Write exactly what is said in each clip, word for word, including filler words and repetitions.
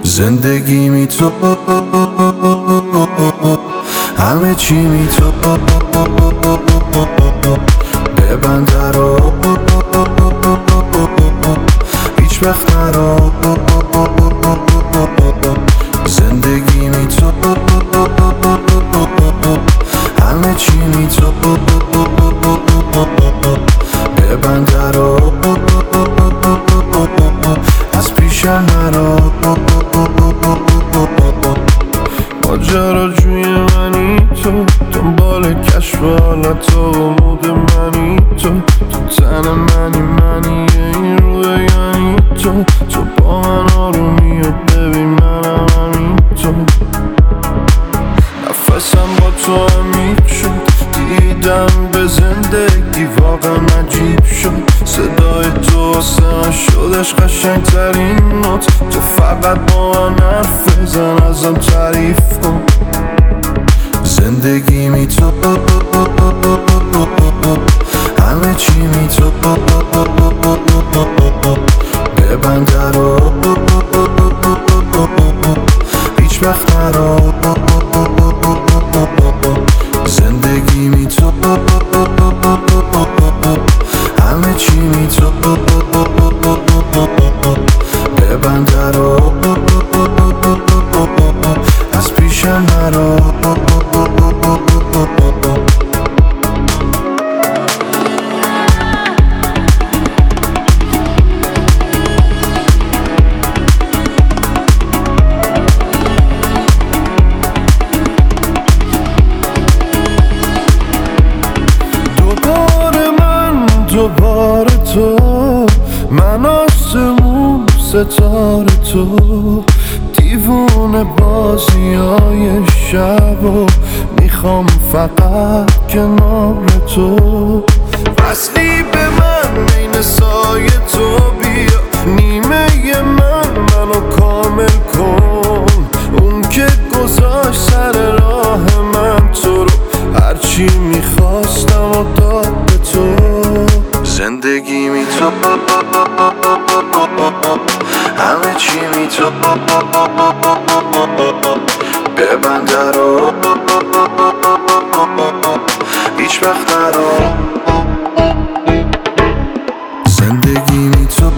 زندگی می تو، همه چی می تو، ببند رو هیچ وقت نرو. زندگی می تو، همه چی می تو، ببند رو از پیشم نرو. ماجراجوی منی تو، دنبال کشف حالت و مود منی تو، تو تن منی منی این رویانی تو، تو با من آرومی و ببین منم همین تو. نفسم با تو عمیق شد، دیدم به زندگی واقعا عجیب شد. صدای تو واسه شدش قشنگ ترین نوت، تو فقط با من حرف بزن ازم تعریف کن. زندگی می تو، همه چی می تو، ببند رو هیچ وقت نرو. زندگی می تو، همه چی می تو، ببند رو از پیشم نرو. دوباره تو، من آسمون ستاره تو، دیوونه بازی های شب و میخوام فقط کنار تو. وصلی به من این سایه تو، بیا نیمه من منو کامل کن. اون که گذاشت سر راه من تو رو، هرچی میخواستم و داد به تو. زندگی می تو، همه چی می تو، ببند رو هیچ وقت نرو. زندگی می تو،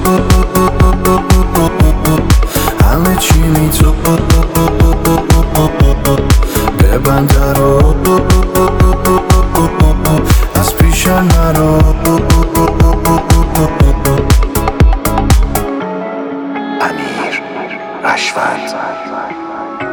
همه چی می تو، ببند رو از پیشم نرو. امیر رشوت.